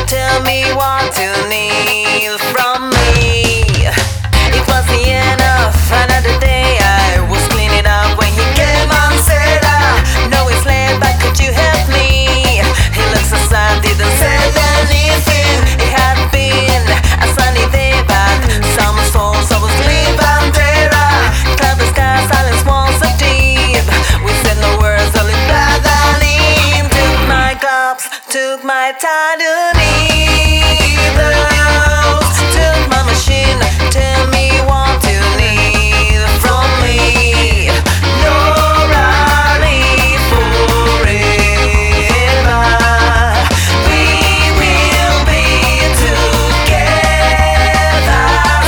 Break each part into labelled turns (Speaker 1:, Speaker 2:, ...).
Speaker 1: Tell me what you need from me. It wasn't enough. Another day I was cleaning up when he came and said, "No, it's late, but could you help me?" He looked so sad, didn't say anything. It had been a sunny day, but some souls I was leaving there. Cloud the sky, silence was so deep. We said no words, only blood and him. Took my gloves, took my time to needles. Took my machine, tell me what you need from me. No rally forever. We will be together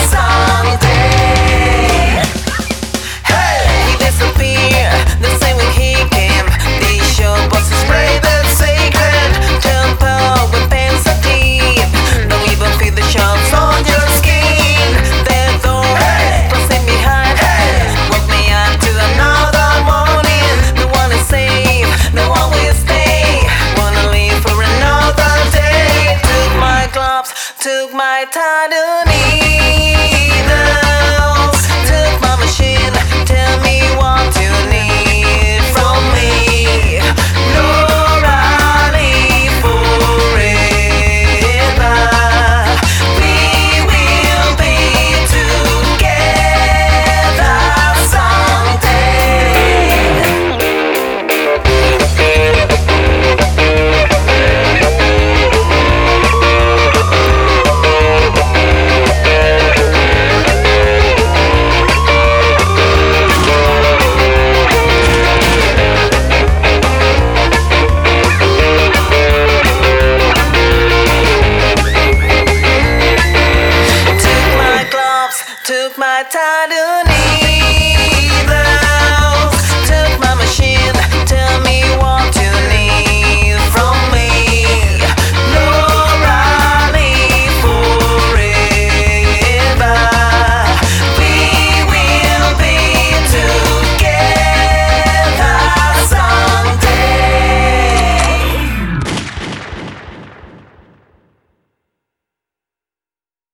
Speaker 1: someday. Hey, he disappeared the same way he came. These short boxes spray that sacred temple with pain so deep. Don't even feel the sharps on your skin. That door closing behind. Woke me up to another morning. No one is safe, no one will stay. Wanna leave for another day. Took my gloves, took my time to needles. Took my machine, tell me what you need from me. No rally forever. We will be together someday. Took my gloves, took my time to